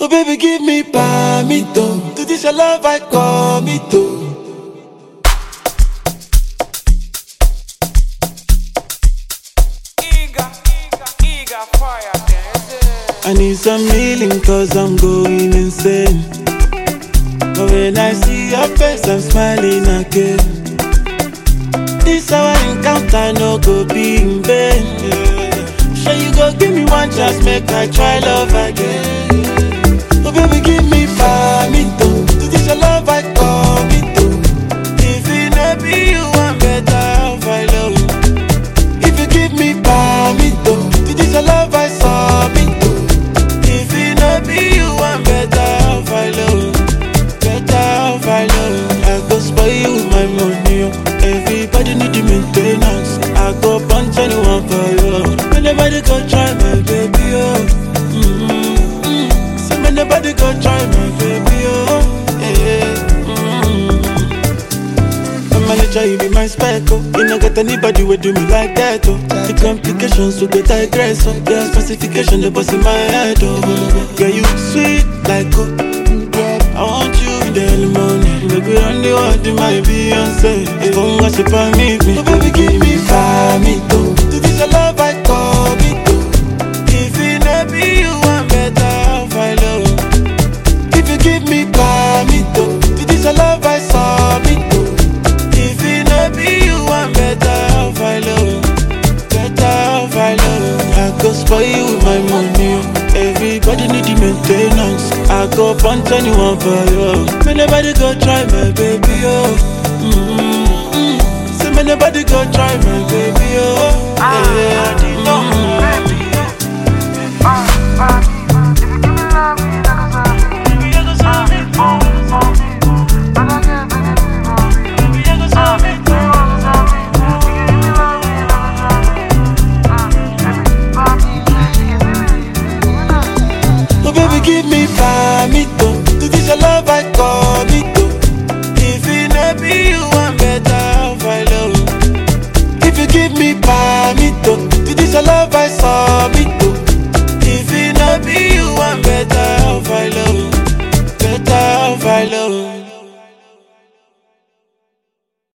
Oh baby, give me palmito. To this your love I commit to. I need some healing cause I'm going insane. But when I see your face I'm smiling again. This our encounter no go be in vain, yeah. Sure you go give me one chance, make I try love again. Oh baby give me palmito. To this your love I commit to. If it no be you I'm better I'll follow. If you give me palmito. To this your love I submit to. If it no be you I'm better I'll follow. Better I'll follow. I go spoil you with my money, oh. Everybody need the maintenance. I go punch anyone for you. Anybody go try my baby, oh. So anybody go try my baby, oh. Yeah. I'm manager, you be my spec, oh. You don't get anybody who do me like that, oh. The complications will get digress, oh. Yeah, specification, the boss in my head, oh. Yeah, you sweet like coke. I want you in the early morning. Baby, run the world in my Beyonce. If I'm gonna ship on me, oh baby, give me palmito. To this your love I commit to. If it no be you, I'm better I'll follow. If you give me palmito. To this your love I submit to. If it no be you, I'm better I'll follow. Better I'll follow. I go spoil you with my money, oh. Everybody need the maintenance. I go punch anyone for you. Anybody go try my baby, oh. Say anybody go try my baby, oh. Yeah. Baby,